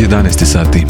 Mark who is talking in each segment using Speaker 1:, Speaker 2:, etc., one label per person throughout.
Speaker 1: 11 sati.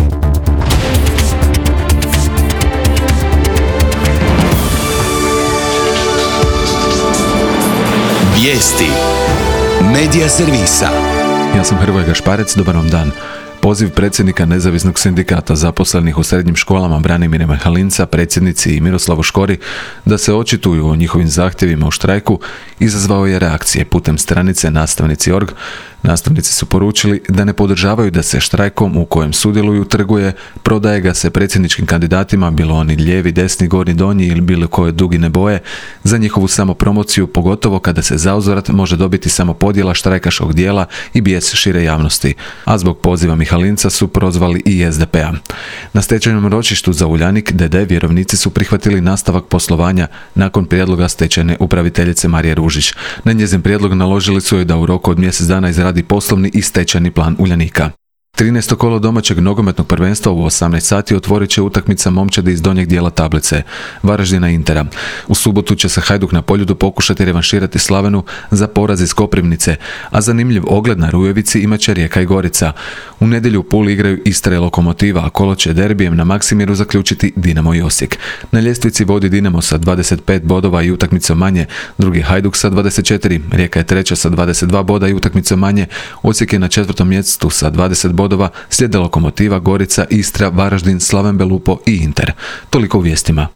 Speaker 2: Vijesti Medija servisa.
Speaker 1: Ja sam Hrvoje Gašparec, dobar vam dan. Poziv predsjednika Nezavisnog sindikata zaposlenih u srednjim školama Branimira Halinca, predsjednici i Miroslavu Škori da se očituju o njihovim zahtjevima u štrajku izazvao je reakcije putem stranice Nastavnici.org. Nastavnici su poručili da ne podržavaju da se štrajkom u kojem sudjeluju trguje, prodaje ga se predsjedničkim kandidatima, bilo oni lijevi, desni, gornji, donji ili bilo koje dugine boje, za njihovu samopromociju, pogotovo kada se zauzvrat može dobiti samo podjela štrajkaškog dijela i bijes šire javnosti. A zbog poziva Mihalinca su prozvali i SDP-a. Na stečajnom ročištu za Uljanik d.d. vjerovnici su prihvatili nastavak poslovanja nakon prijedloga stečajne upraviteljice Marije Ružić. Na njezin prijedlog naložili su joj da u roku od mjesec dana izradi poslovni i stečajni plan Uljanika. 13. kolo domaćeg nogometnog prvenstva u 18 sati otvorit će utakmica momčadi iz donjeg dijela tablice, Varaždina Intera. U subotu će se Hajduk na Poljudu pokušati revanširati Slavenu za poraz iz Koprivnice, a zanimljiv ogled na Rujevici imat će Rijeka i Gorica. U nedjelju u Puli igraju Istra i Lokomotiva, a kolo će derbijem na Maksimiru zaključiti Dinamo i Osijek. Na ljestvici vodi Dinamo sa 25 bodova i utakmicom manje, drugi Hajduk sa 24, Rijeka je treća sa 22 boda i utakmicom manje, Osijek je na 4. mjestu sa 20 bodova, slijede Lokomotiva, Gorica, Istra, Varaždin, Slaven Belupo i Inter. Toliko u vijestima.